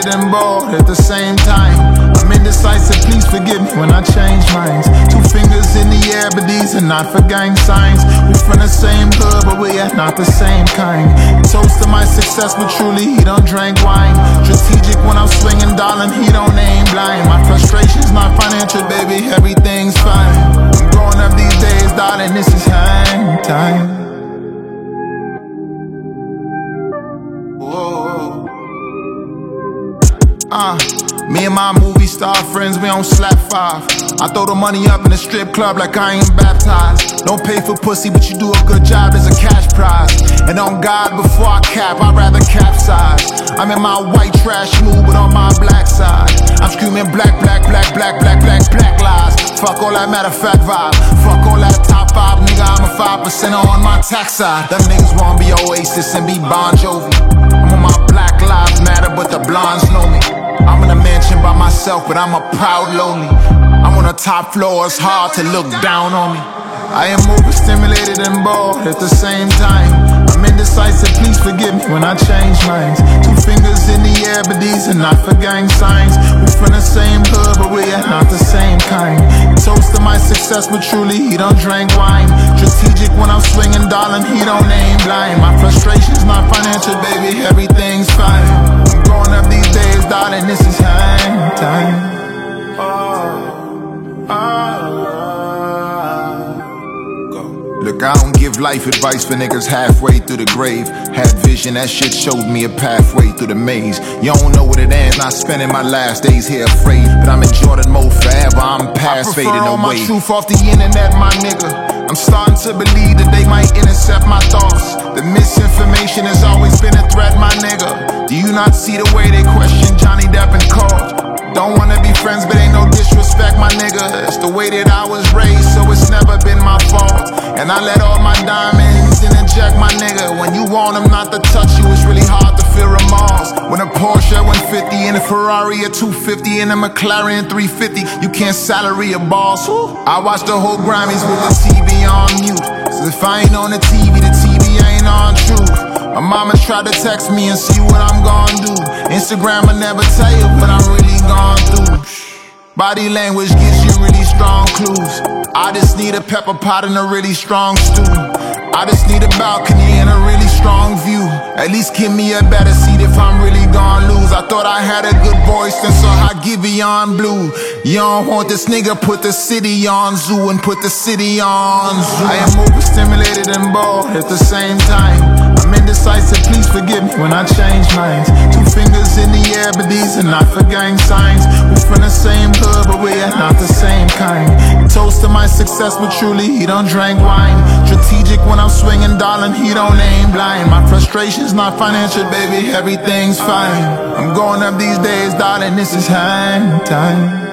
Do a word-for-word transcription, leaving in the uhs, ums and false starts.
and bored at the same time. I'm indecisive, please forgive me when I change minds. Two fingers in the air, but these are not for gang signs. We from the same hood, but we are not the same kind. Toast to my success, but truly he don't drink wine. Strategic when I'm swinging, darling, he don't aim blind. My frustration's not financial, baby, everything's fine. I'm growing up these days, darling, this is hang time. Whoa. Uh, me and my movie star friends, we on slap five. I throw the money up in the strip club like I ain't baptized. Don't pay for pussy, but you do a good job as a cash prize. And on God, before I cap, I'd rather capsize. I'm in my white trash mood, but on my black side, I'm screaming black, black, black, black, black, black, black lies. Fuck all that matter of fact vibe. Fuck all that top five, nigga, I'm a five percent on my tax side. Them niggas wanna be Oasis and be Bon Jovi. I'm on my Black Lives Matter, but the blondes know me. I'm in a mansion by myself, but I'm a proud lonely. I'm on the top floor, it's hard to look down on me. I am overstimulated and bored at the same time. I'm indecisive, please forgive me when I change minds. Two fingers in the air, but these are not for gang signs. We from the same hood, but we are not the same kind. Toast to my success, but truly he don't drink wine. Strategic when I'm swinging, darling, he don't aim blind. My frustration's not financial, baby, everything's fine. I'm growing up these days, darling, this is hang time. Oh, oh. Look, I don't give life advice for niggas halfway through the grave. Had vision, that shit showed me a pathway through the maze. You don't know what it ends, not spending my last days here afraid. But I'm in Jordan mode forever, I'm past fading away. I prefer all my truth off the internet, my nigga. I'm starting to believe that they might intercept my thoughts. The misinformation has always been a threat, my nigga. Do you not see the way they question Johnny Depp and Cole? Don't wanna be friends, but ain't no disrespect, my nigga. It's the way that I was raised, so it's never been my fault. And I let all my diamonds interject, my nigga. When you want them not to touch you, it's really hard to feel remorse. When a Porsche one fifty and a Ferrari a two fifty and a McLaren three fifty, you can't salary a boss. I watch the whole Grammys with the T V on mute. So if I ain't on the T V, the T V ain't on truth. My mama tried to text me and see what I'm gon' do. Instagram will never tell you what I'm really gone through. Body language gives you really strong clues. I just need a pepper pot and a really strong stew. I just need a balcony and a really strong view. At least give me a better seat if I'm really gon' lose. I thought I had a good voice, then so I give Beyond Blue. You don't want this nigga, put the city on zoo and put the city on zoo. I am overstimulated and bored at the same time. I'm indecisive, please forgive me when I change minds. Two fingers in the air, but these are not for gang signs. We from the same hood, but we are not the same kind. Toast to my success, but truly he don't drink wine. Strategic when I'm swinging, darling, he don't aim blind. My frustration's not financial, baby, everything's fine. I'm growing up these days, darling, this is hang time.